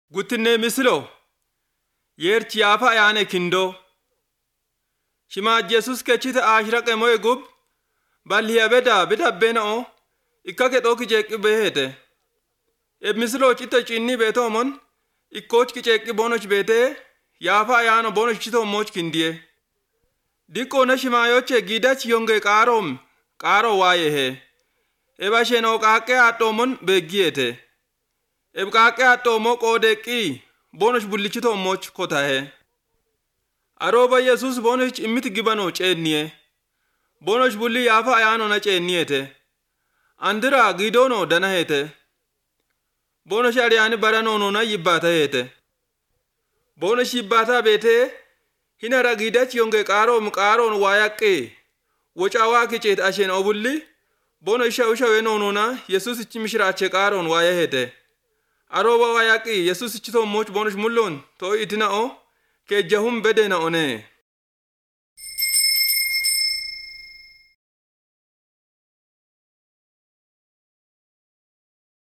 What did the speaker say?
Guttinne misilo yerchi yafa ayane kindo shima Jesus kechite ashraqe moy gub balhiya beda benao ikkake doki jeki behete e misilo chito chinni beto mon ikkoch ki jeki bonoch bete yafa ayano bonoch chito moch kindie diko na shima yoche gidach yonge karo waye he eba sheno kake atomon begiete ebkake atomo kodeki bonoch bullichito moch kotahe aroba Jesus bonoch imit gibano chennie bonoch bulli yafa ayano na chenniete andira gidono danahete bonoch ariani barano na yibata hete bonoch yibata bete hinara gidach yonge karo wayake wochawa kichet ashen obulli bonoch ushawe na Jesus chimishirache karon wayahete aroba wayaki Jesus chito moch bonoch mullon to itina o ke jahum bedena one